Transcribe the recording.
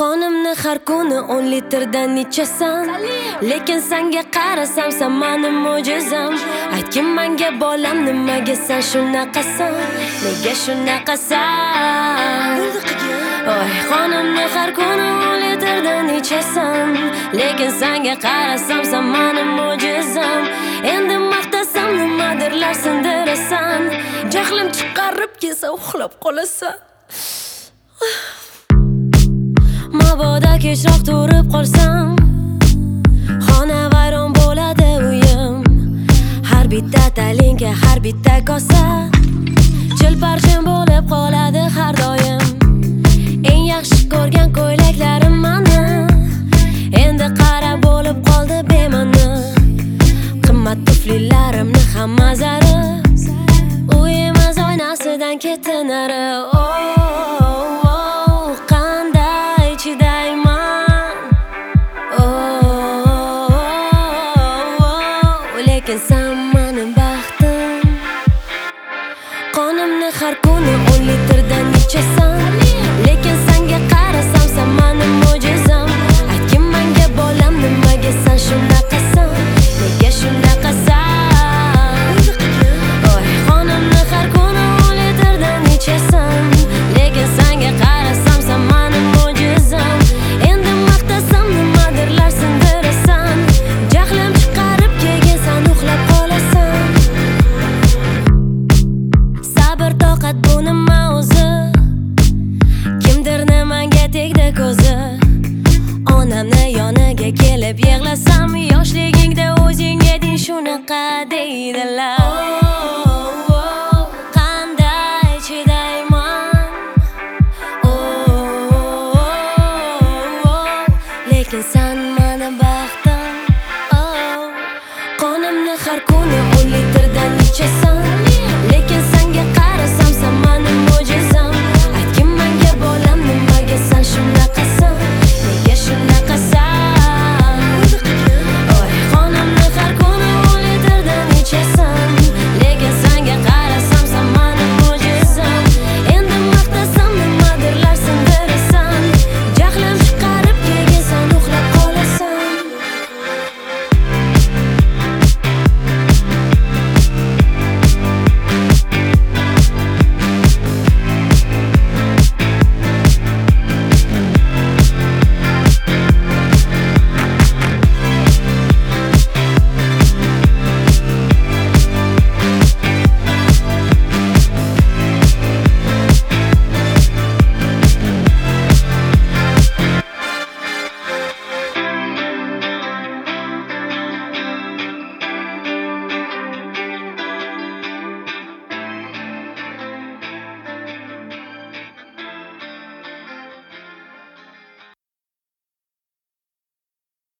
Qonimni har kuni 10 litrdan ichasan, lekin senga qarasam sen meni mo'jizam. Aytgin menga bolam, nimaga sen shunaqasan? Nega shunaqasan? Oy, qonimni har kuni 10 litrdan ichasan, lekin senga qarasam sen meni mo'jizam. Endi maqtasam nimadirlar sindirasan, jahlim chiqarib kelsa uxlab qolasan. Mabodo kechroq turib qolsam, xona vayron bo'ladi uyim. Har bitta talinka, har bitta kosa chilparchin bo'lib qoladi har doim. Eng yaxshi ko'rgan ko'ylaklarim mani endi qara bo'lib qoldi bema'ni. Qimmat tuflilarimni hamma zari uyimiz oynasidan ketdi nari. Lekin sen mening baxtim. Qonimni har kuni 10 litrdan ichasan, lekin senga qarasam sen mening mo'jizam. Aytgin menga bolam, nimaga sen shunaqasan? Nega shunaqasan? Oy, qonimni har kuni 10 litrdan ichasan, lekin senga qarasam sen mening mo'jizam. Endi maqtasam nimadirlar sindirasan, jahlim chiqarib kelgan uxlab qolasan. Sabr toqat bu nima o'zi? Kimdir menga tegdi ko'zi. Onamni yoniga kelib yig'lasam, yoshligingda o'zingga din shunaqa deydilar. Qanday chidayman? Lekin sen